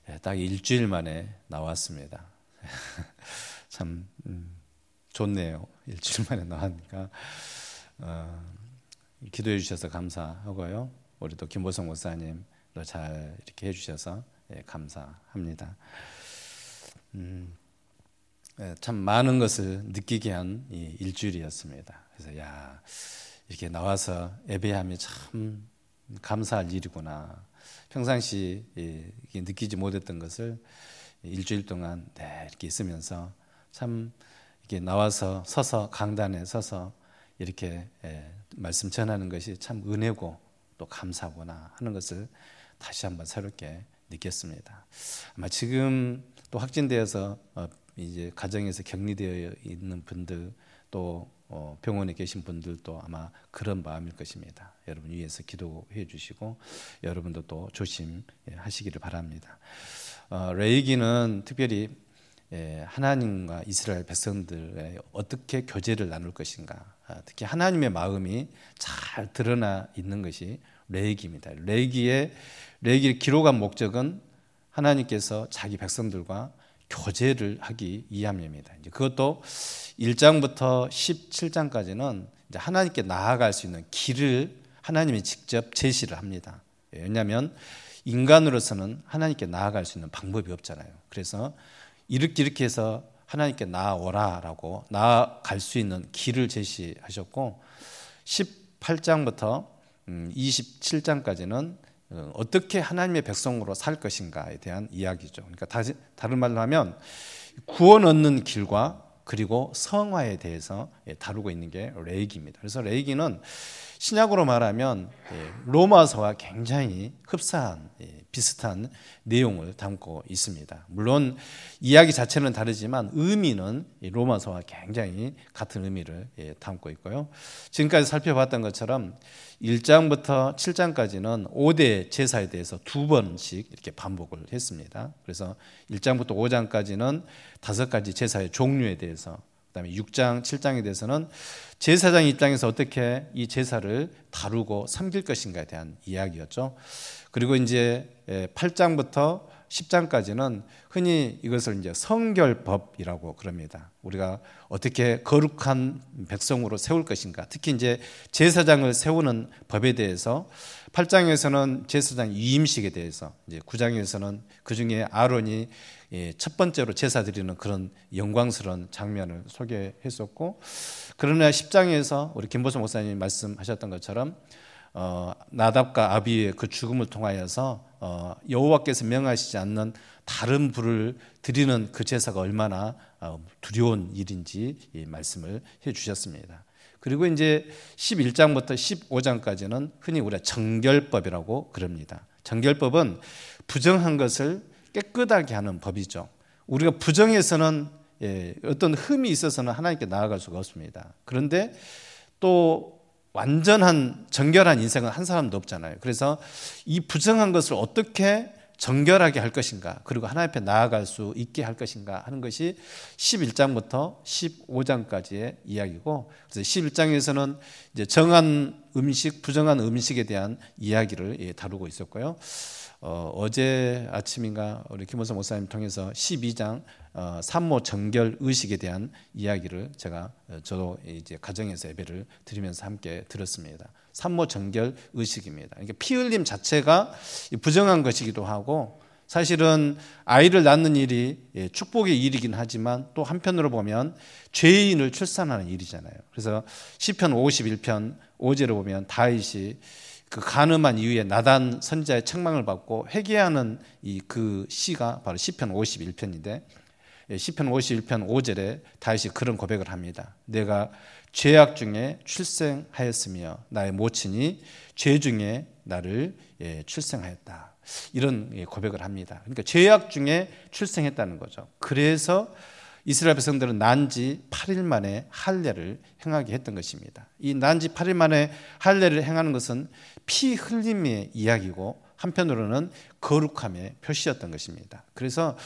딱 일주일 만에 나왔습니다. 참 좋네요. 일주일 만에 나왔으니까 기도해 주셔서 감사하고요. 우리 또 김보성 목사님도 잘 이렇게 해주셔서 감사합니다. 참 많은 것을 느끼게 한 이 일주일이었습니다. 그래서 이렇게 나와서 예배함이 참 감사할 일이구나. 평상시 이렇게 느끼지 못했던 것을 일주일 동안 이렇게 있으면서 참 이렇게 나와서 서서 강단에 서서 이렇게 말씀 전하는 것이 참 은혜고 또 감사구나 하는 것을 다시 한번 새롭게 느꼈습니다. 아마 지금 또 확진되어서 이제 가정에서 격리되어 있는 분들 또 병원에 계신 분들도 아마 그런 마음일 것입니다. 여러분 위해서 기도해 주시고 여러분도 또 조심하시기를 바랍니다. 레이기는 특별히 하나님과 이스라엘 백성들의 어떻게 교제를 나눌 것인가, 특히 하나님의 마음이 잘 드러나 있는 것이 레이기입니다. 레이기의 기록한 목적은 하나님께서 자기 백성들과 교제를 하기 위함입니다. 그것도 1장부터 17장까지는 이제 하나님께 나아갈 수 있는 길을 하나님이 직접 제시를 합니다. 왜냐하면 인간으로서는 하나님께 나아갈 수 있는 방법이 없잖아요. 그래서 이렇게 해서 하나님께 나아오라라고 나아갈 수 있는 길을 제시하셨고 18장부터 27장까지는 어떻게 하나님의 백성으로 살 것인가에 대한 이야기죠. 그러니까 다른 말로 하면 구원 얻는 길과 그리고 성화에 대해서 다루고 있는 게 레이기입니다. 그래서 레이기는 신약으로 말하면 로마서와 굉장히 흡사한 비슷한 내용을 담고 있습니다. 물론 이야기 자체는 다르지만 의미는 로마서와 굉장히 같은 의미를 담고 있고요. 지금까지 살펴봤던 것처럼 1장부터 7장까지는 5대 제사에 대해서 2번씩 이렇게 반복을 했습니다. 그래서 1장부터 5장까지는 5가지 제사의 종류에 대해서, 그다음에 6장, 7장에 대해서는 제사장 입장에서 어떻게 이 제사를 다루고 섬길 것인가에 대한 이야기였죠. 그리고 이제 8장부터 10장까지는 흔히 이것을 이제 성결법이라고 그럽니다. 우리가 어떻게 거룩한 백성으로 세울 것인가, 특히 이제 제사장을 세우는 법에 대해서 8장에서는 제사장 위임식에 대해서, 이제 9장에서는 그 중에 아론이 첫 번째로 제사 드리는 그런 영광스러운 장면을 소개했었고, 그러나 10장에서 우리 김보성 목사님이 말씀하셨던 것처럼 나답과 아비의 그 죽음을 통하여서 여호와께서 명하시지 않는 다른 불을 드리는 그 제사가 얼마나 두려운 일인지 말씀을 해 주셨습니다. 그리고 이제 11장부터 15장까지는 흔히 우리가 정결법이라고 그럽니다. 정결법은 부정한 것을 깨끗하게 하는 법이죠. 우리가 부정해서는 어떤 흠이 있어서는 하나님께 나아갈 수가 없습니다. 그런데 또 완전한 정결한 인생은 한 사람도 없잖아요. 그래서 이 부정한 것을 어떻게 정결하게 할 것인가, 그리고 하나님 앞에 나아갈 수 있게 할 것인가 하는 것이 11장부터 15장까지의 이야기고, 그래서 11장에서는 이제 정한 음식, 부정한 음식에 대한 이야기를 다루고 있었고요. 어제 아침인가 우리 김원성 목사님 통해서 12장 산모 정결 의식에 대한 이야기를 저도 이제 가정에서 예배를 드리면서 함께 들었습니다. 산모 정결 의식입니다. 그러니까 피 흘림 자체가 부정한 것이기도 하고, 사실은 아이를 낳는 일이 축복의 일이긴 하지만 또 한편으로 보면 죄인을 출산하는 일이잖아요. 그래서 시편 51편 5절을 보면 다윗이 그 간음한 이후에 나단 선지자의 책망을 받고 회개하는 그 시가 바로 시편 51편인데, 시편 51편 5절에 다윗이 그런 고백을 합니다. 내가 죄악 중에 출생하였으며 나의 모친이 죄 중에 나를 출생하였다. 이런 고백을 합니다. 그러니까 죄악 중에 출생했다는 거죠. 그래서 이스라엘 백성들은 난지 8일 만에 할례를 행하게 했던 것입니다. 이 난지 8일 만에 할례를 행하는 것은 피 흘림의 이야기고 한편으로는 거룩함의 표시였던 것입니다. 그래서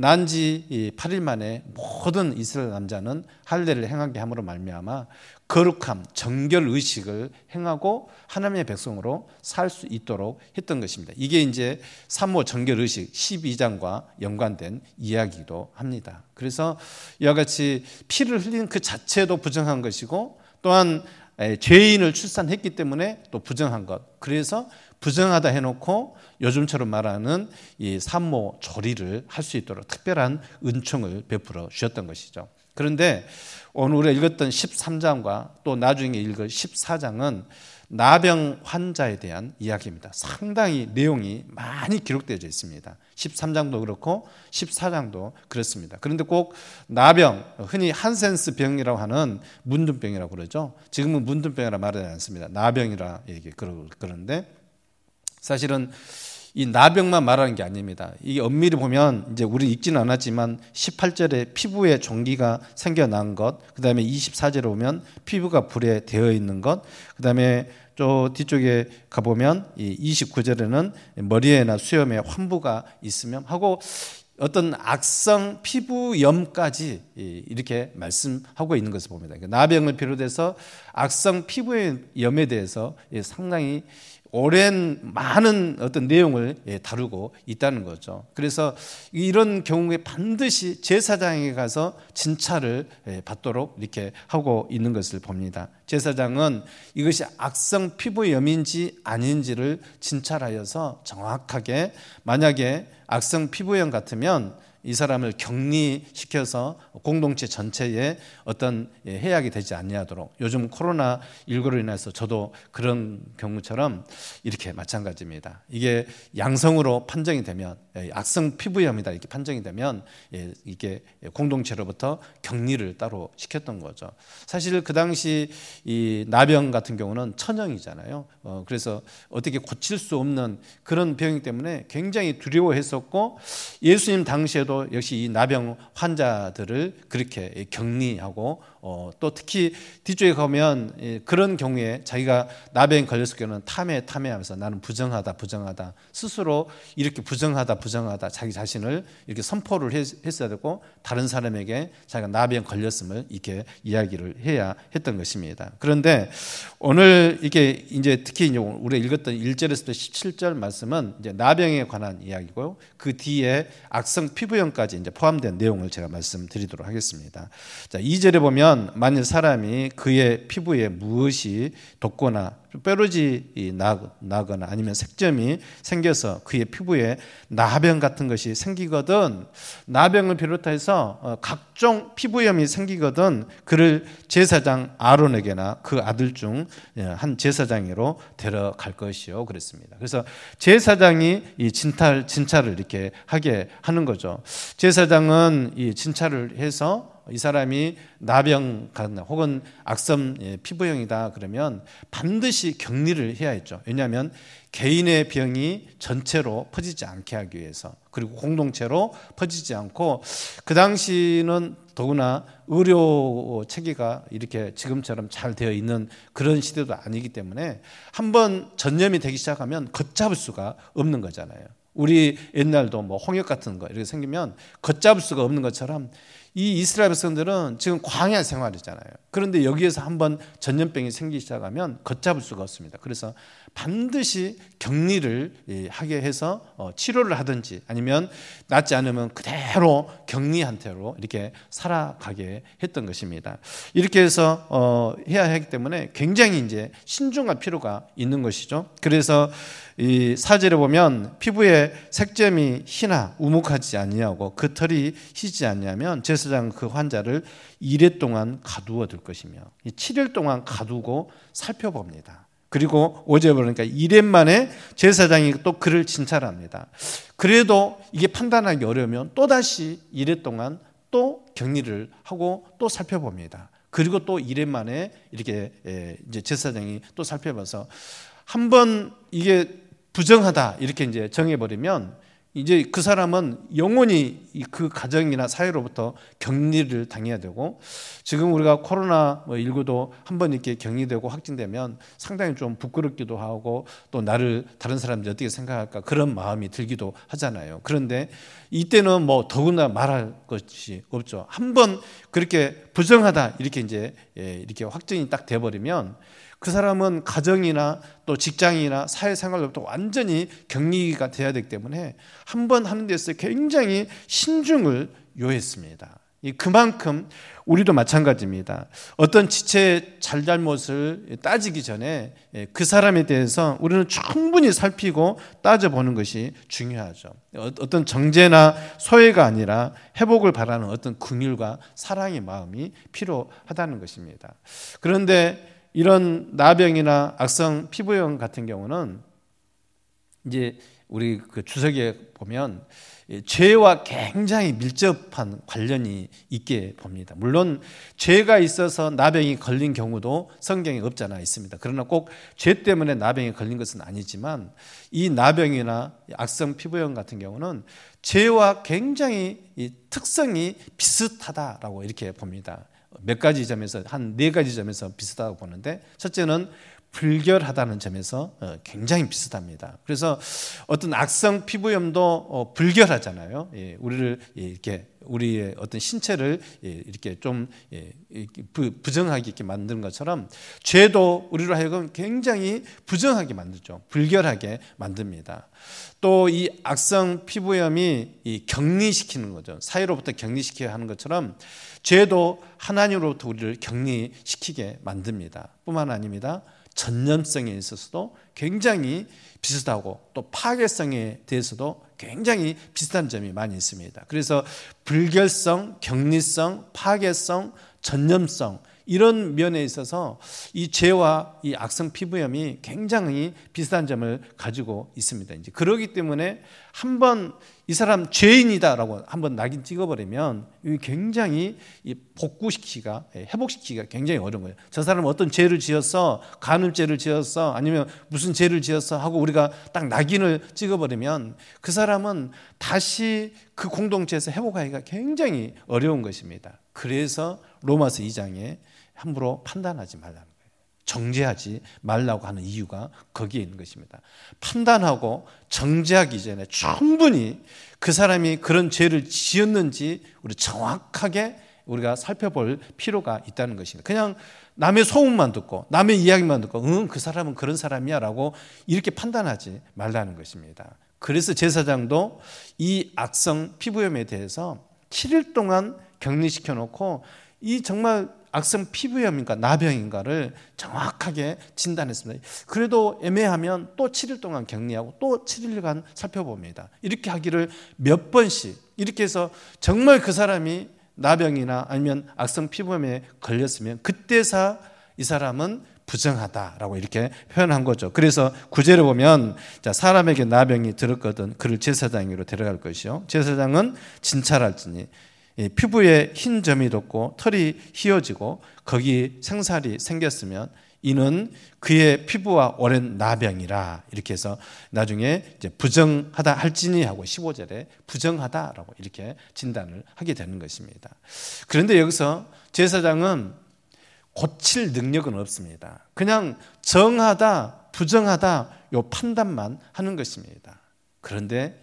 난지 8일 만에 모든 이스라엘 남자는 할례를 행하게 함으로 말미암아 거룩함, 정결 의식을 행하고 하나님의 백성으로 살 수 있도록 했던 것입니다. 이게 이제 산모 정결 의식 12장과 연관된 이야기이기도 합니다. 그래서 이와 같이 피를 흘린 그 자체도 부정한 것이고 또한 죄인을 출산했기 때문에 또 부정한 것. 그래서 부정하다 해놓고 요즘처럼 말하는 이 산모 조리를 할 수 있도록 특별한 은총을 베풀어 주셨던 것이죠. 그런데 오늘 우리가 읽었던 13장과 또 나중에 읽을 14장은 나병 환자에 대한 이야기입니다. 상당히 내용이 많이 기록되어 있습니다. 13장도 그렇고 14장도 그렇습니다. 그런데 꼭 나병, 흔히 한센스 병이라고 하는 문둥병이라고 그러죠. 지금은 문둥병이라 말하지 않습니다. 나병이라 그러는데 사실은 이 나병만 말하는 게 아닙니다. 이 엄밀히 보면 이제 우리 읽지는 않았지만 18절에 피부에 종기가 생겨난 것, 그다음에 24절에 보면 피부가 불에 되어 있는 것, 그다음에 저 뒤쪽에 가보면 이 29절에는 머리에나 수염에 환부가 있으면 하고 어떤 악성 피부염까지 이렇게 말씀하고 있는 것을 봅니다. 나병을 비롯해서 악성 피부염에 대해서 상당히 오랜 많은 어떤 내용을 다루고 있다는 거죠. 그래서 이런 경우에 반드시 제사장에 가서 진찰을 받도록 이렇게 하고 있는 것을 봅니다. 제사장은 이것이 악성 피부염인지 아닌지를 진찰하여서 정확하게 만약에 악성 피부염 같으면 이 사람을 격리시켜서 공동체 전체에 어떤 해악이 되지 아니하도록, 요즘 코로나19로 인해서 저도 그런 경우처럼 이렇게 마찬가지입니다. 이게 양성으로 판정이 되면 악성 피부염이다 이렇게 판정이 되면 이게 공동체로부터 격리를 따로 시켰던 거죠. 사실 그 당시 이 나병 같은 경우는 천형이잖아요. 그래서 어떻게 고칠 수 없는 그런 병이기 때문에 굉장히 두려워했었고 예수님 당시에도 역시 이 나병 환자들을 그렇게 격리하고 또 특히 뒤쪽에 가면 그런 경우에 자기가 나병에 걸렸을 경우는 탐해하면서 나는 부정하다 스스로 이렇게 부정하다 자기 자신을 이렇게 선포를 했어야 되고 다른 사람에게 자기가 나병 걸렸음을 이렇게 이야기를 해야 했던 것입니다. 그런데 오늘 이게 이제 특히 우리가 읽었던 1절에서부터 17절 말씀은 이제 나병에 관한 이야기고요. 그 뒤에 악성 피부염까지 이제 포함된 내용을 제가 말씀드리도록 하겠습니다. 자, 2절에 보면 만일 사람이 그의 피부에 무엇이 돋거나 뾰루지 나거나 아니면 색점이 생겨서 그의 피부에 나병 같은 것이 생기거든, 나병을 비롯해서 각종 피부염이 생기거든 그를 제사장 아론에게나 그 아들 중 한 제사장으로 데려갈 것이요 그랬습니다. 그래서 제사장이 이 진찰을 이렇게 하게 하는 거죠. 제사장은 이 진찰을 해서 이 사람이 나병 혹은 악성 피부염이다 그러면 반드시 격리를 해야 했죠. 왜냐하면 개인의 병이 전체로 퍼지지 않게 하기 위해서, 그리고 공동체로 퍼지지 않고, 그 당시는 더구나 의료 체계가 이렇게 지금처럼 잘 되어 있는 그런 시대도 아니기 때문에 한번 전염이 되기 시작하면 걷잡을 수가 없는 거잖아요. 우리 옛날도 뭐 홍역 같은 거 이렇게 생기면 걷잡을 수가 없는 것처럼 이 이스라엘 백성들은 지금 광야 생활이잖아요. 그런데 여기에서 한번 전염병이 생기기 시작하면 걷잡을 수가 없습니다. 그래서 반드시 격리를 하게 해서 치료를 하든지 아니면 낫지 않으면 그대로 격리한 채로 이렇게 살아가게 했던 것입니다. 이렇게 해서 해야 하기 때문에 굉장히 이제 신중할 필요가 있는 것이죠. 그래서 이 사절에 보면 피부에 색점이 희나 우묵하지 아니하고 그 털이 희지 아니하면 제사장은 그 환자를 2일 동안 가두어 둘 것이며 7일 동안 가두고 살펴봅니다. 그리고 5절에 보니까 2일 만에 제사장이 또 그를 진찰합니다. 그래도 이게 판단하기 어려우면 또다시 2일 동안 또 격리를 하고 또 살펴봅니다. 그리고 또 2일 만에 이렇게 이제 제사장이 또 살펴봐서 한번 이게 부정하다 이렇게 이제 정해버리면 이제 그 사람은 영원히 그 가정이나 사회로부터 격리를 당해야 되고, 지금 우리가 코로나19도 한번 이렇게 격리되고 확진되면 상당히 좀 부끄럽기도 하고 또 나를 다른 사람들이 어떻게 생각할까 그런 마음이 들기도 하잖아요. 그런데 이때는 뭐 더구나 말할 것이 없죠. 한번 그렇게 부정하다 이렇게 이제 이렇게 확진이 딱 돼버리면 그 사람은 가정이나 또 직장이나 사회생활로부터 완전히 격리가 돼야 되기 때문에 한 번 하는 데서 굉장히 신중을 요했습니다. 그만큼 우리도 마찬가지입니다. 어떤 지체의 잘잘못을 따지기 전에 그 사람에 대해서 우리는 충분히 살피고 따져보는 것이 중요하죠. 어떤 정죄나 소외가 아니라 회복을 바라는 어떤 긍휼과 사랑의 마음이 필요하다는 것입니다. 그런데 이런 나병이나 악성 피부염 같은 경우는 이제 우리 그 주석에 보면 죄와 굉장히 밀접한 관련이 있게 봅니다. 물론 죄가 있어서 나병이 걸린 경우도 성경에 없지 않아 있습니다. 그러나 꼭 죄 때문에 나병이 걸린 것은 아니지만 이 나병이나 악성 피부염 같은 경우는 죄와 굉장히 특성이 비슷하다라고 이렇게 봅니다. 몇 가지 점에서 한 4가지 점에서 비슷하다고 보는데, 첫째는 불결하다는 점에서 굉장히 비슷합니다. 그래서 어떤 악성 피부염도 불결하잖아요. 우리를 이렇게 우리의 어떤 신체를 이렇게 좀 부정하게 이렇게 만드는 것처럼 죄도 우리로 하여금 굉장히 부정하게 만들죠. 불결하게 만듭니다. 또 이 악성 피부염이 격리시키는 거죠. 사회로부터 격리시켜야 하는 것처럼 죄도 하나님으로부터 우리를 격리시키게 만듭니다. 뿐만 아닙니다. 전념성에 있어서도 굉장히 비슷하고 또 파괴성에 대해서도 굉장히 비슷한 점이 많이 있습니다. 그래서 불결성, 격리성, 파괴성, 전념성 이런 면에 있어서 이 죄와 이 악성 피부염이 굉장히 비슷한 점을 가지고 있습니다. 이제 그러기 때문에 한번 이 사람 죄인이다라고 한번 낙인 찍어버리면 굉장히 복구시키기가, 회복시키기가 굉장히 어려운 거예요. 저 사람은 어떤 죄를 지었어, 간음죄를 지었어, 아니면 무슨 죄를 지었어 하고 우리가 딱 낙인을 찍어버리면 그 사람은 다시 그 공동체에서 회복하기가 굉장히 어려운 것입니다. 그래서 로마서 2장에 함부로 판단하지 말라는 거예요. 정죄하지 말라고 하는 이유가 거기에 있는 것입니다. 판단하고 정죄하기 전에 충분히 그 사람이 그런 죄를 지었는지 우리 정확하게 우리가 살펴볼 필요가 있다는 것입니다. 그냥 남의 소문만 듣고 남의 이야기만 듣고 그 사람은 그런 사람이야 라고 이렇게 판단하지 말라는 것입니다. 그래서 제사장도 이 악성 피부염에 대해서 7일 동안 격리시켜 놓고 이 정말 악성 피부염인가 나병인가를 정확하게 진단했습니다. 그래도 애매하면 또 7일 동안 격리하고 또 7일간 살펴봅니다. 이렇게 하기를 몇 번씩 이렇게 해서 정말 그 사람이 나병이나 아니면 악성 피부염에 걸렸으면 그때서 이 사람은 부정하다라고 이렇게 표현한 거죠. 그래서 9절에 보면 사람에게 나병이 들었거든 그를 제사장으로 데려갈 것이요 제사장은 진찰할지니 피부에 흰 점이 돋고 털이 휘어지고 거기 생살이 생겼으면 이는 그의 피부와 오랜 나병이라 이렇게 해서 나중에 이제 부정하다 할지니 하고 15절에 부정하다라고 이렇게 진단을 하게 되는 것입니다. 그런데 여기서 제사장은 고칠 능력은 없습니다. 그냥 정하다 부정하다 요 판단만 하는 것입니다. 그런데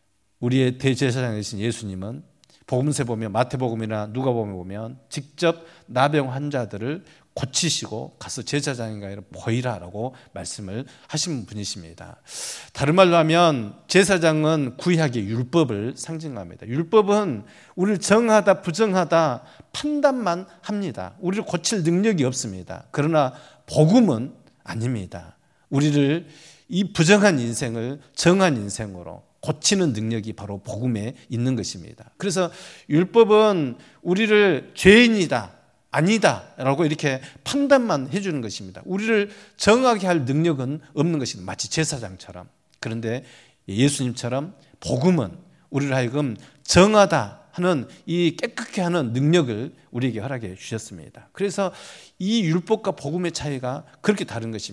우리의 대제사장이신 예수님은 복음서에 보면 마태복음이나 누가복음에 보면 직접 나병 환자들을 고치시고 가서 제사장인가 보이라라고 말씀을 하신 분이십니다. 다른 말로 하면 제사장은 구약의 율법을 상징합니다. 율법은 우리를 정하다 부정하다 판단만 합니다. 우리를 고칠 능력이 없습니다. 그러나 복음은 아닙니다. 우리를 이 부정한 인생을 정한 인생으로 고치는 능력이 바로 복음에 있는 것입니다. 그래서 율법은 우리를 죄인이다, 아니다 라고 이렇게 판단만 해주는 것입니다. 우리를 정하게 할 능력은 없는 것입니다. 마치 제사장처럼. 그런데 예수님처럼 복음은 우리를 하여금 정하다 하는 이 깨끗게 하는 능력을 우리에게 허락해 주셨습니다. 그래서 이 율법과 복음의 차이가 그렇게 다른 것입니다.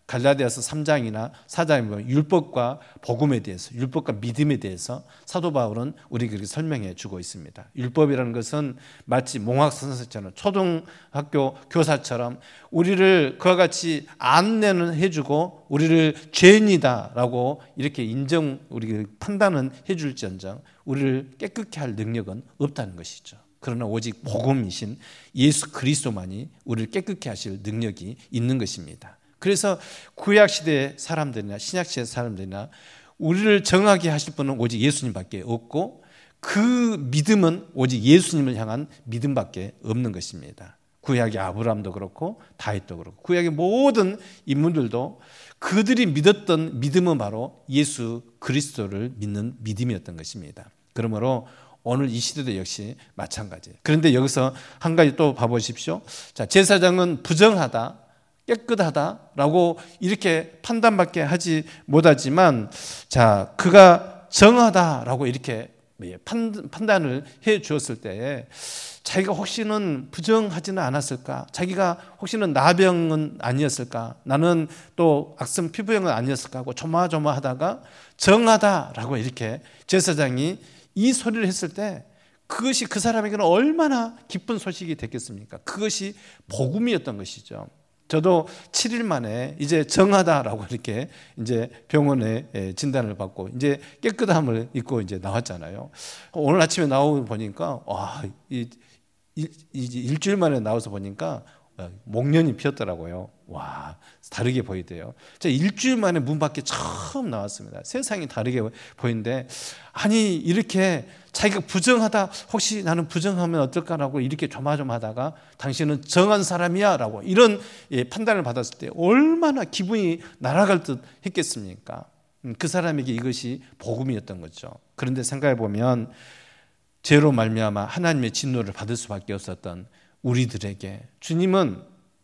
갈라디아서 3장이나 4장에 보면 율법과 복음에 대해서, 율법과 믿음에 대해서 사도 바울은 우리에게 그렇게 설명해 주고 있습니다. 율법이라는 것은 마치 몽학 선생처럼 초등학교 교사처럼 우리를 그와 같이 안내는 해주고 우리를 죄인이다라고 이렇게 우리 판단은 해줄지언정 우리를 깨끗게 할 능력은 없다는 것이죠. 그러나 오직 복음이신 예수 그리스도만이 우리를 깨끗게 하실 능력이 있는 것입니다. 그래서 구약시대 사람들이나 신약시대 사람들이나 우리를 정하게 하실 분은 오직 예수님밖에 없고 그 믿음은 오직 예수님을 향한 믿음밖에 없는 것입니다. 구약의 아브라함도 그렇고 다윗도 그렇고 구약의 모든 인물들도 그들이 믿었던 믿음은 바로 예수 그리스도를 믿는 믿음이었던 것입니다. 그러므로 오늘 이 시대도 역시 마찬가지예요. 그런데 여기서 한 가지 또 봐보십시오. 자, 제사장은 부정하다, 깨끗하다라고 이렇게 판단밖에 하지 못하지만, 자, 그가 정하다라고 이렇게 판단을 해 주었을 때에 자기가 혹시는 부정하지는 않았을까? 자기가 혹시는 나병은 아니었을까? 나는 또 악성 피부염은 아니었을까? 하고 조마조마하다가 정하다라고 이렇게 제사장이 이 소리를 했을 때 그것이 그 사람에게는 얼마나 기쁜 소식이 됐겠습니까? 그것이 복음이었던 것이죠. 저도 7일 만에 이제 정하다라고 이렇게 이제 병원에 진단을 받고 이제 깨끗함을 입고 이제 나왔잖아요. 오늘 아침에 나오고 보니까 와, 일주일 만에 나와서 보니까 목련이 피었더라고요. 와, 다르게 보이대요. 제가 일주일 만에 문 밖에 처음 나왔습니다. 세상이 다르게 보이는데, 아니 이렇게 자기가 부정하다, 혹시 나는 부정하면 어떨까라고 이렇게 조마조마하다가 당신은 정한 사람이야 라고 이런 판단을 받았을 때 얼마나 기분이 날아갈 듯 했겠습니까? 그 사람에게 이것이 복음이었던 거죠. 그런데 생각해 보면 죄로 말미암아 하나님의 진노를 받을 수밖에 없었던 우리들에게 주님은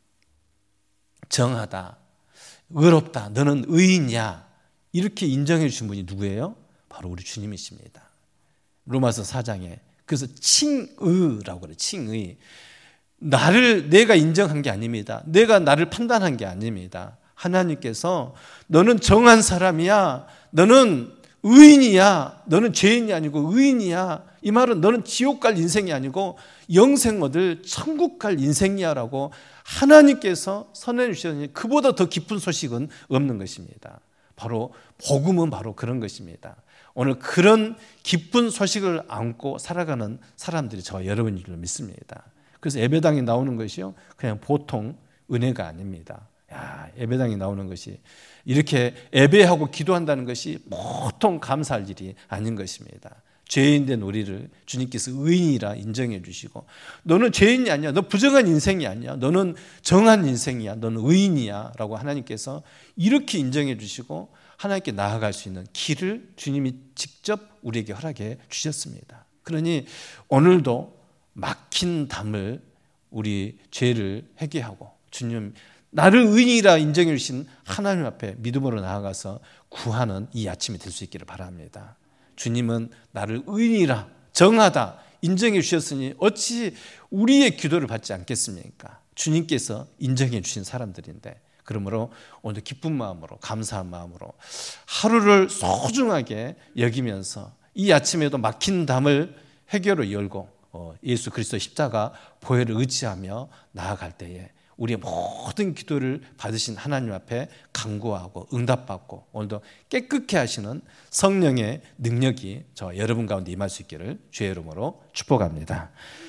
정하다, 의롭다, 너는 의인이야 이렇게 인정해 주신 분이 누구예요? 바로 우리 주님이십니다. 로마서 4장에 그래서 칭의라고 그래요. 칭의. 내가 인정한 게 아닙니다. 내가 나를 판단한 게 아닙니다. 하나님께서 너는 정한 사람이야, 너는 의인이야, 너는 죄인이 아니고 의인이야, 이 말은 너는 지옥 갈 인생이 아니고 영생 얻을 천국 갈 인생이야 라고 하나님께서 선언해 주셨으니 그보다 더 기쁜 소식은 없는 것입니다. 바로 복음은 바로 그런 것입니다. 오늘 그런 기쁜 소식을 안고 살아가는 사람들이 저와 여러분인 줄 믿습니다. 그래서 예배당에 나오는 것이요 그냥 보통 은혜가 아닙니다. 예배당에 나오는 것이 이렇게 예배하고 기도한다는 것이 보통 감사할 일이 아닌 것입니다. 죄인된 우리를 주님께서 의인이라 인정해 주시고 너는 죄인이 아니야, 너 부정한 인생이 아니야, 너는 정한 인생이야, 너는 의인이야 라고 하나님께서 이렇게 인정해 주시고 하나님께 나아갈 수 있는 길을 주님이 직접 우리에게 허락해 주셨습니다. 그러니 오늘도 막힌 담을 우리 죄를 회개하고 주님 나를 의인이라 인정해 주신 하나님 앞에 믿음으로 나아가서 구하는 이 아침이 될 수 있기를 바랍니다. 주님은 나를 의인이라 정하다 인정해 주셨으니 어찌 우리의 기도를 받지 않겠습니까? 주님께서 인정해 주신 사람들인데, 그러므로 오늘 기쁜 마음으로 감사한 마음으로 하루를 소중하게 여기면서 이 아침에도 막힌 담을 해결로 열고 예수 그리스도 십자가 보혈을 의지하며 나아갈 때에 우리의 모든 기도를 받으신 하나님 앞에 간구하고 응답받고 오늘도 깨끗게 하시는 성령의 능력이 저 여러분 가운데 임할 수 있기를 주의 이름으로 축복합니다.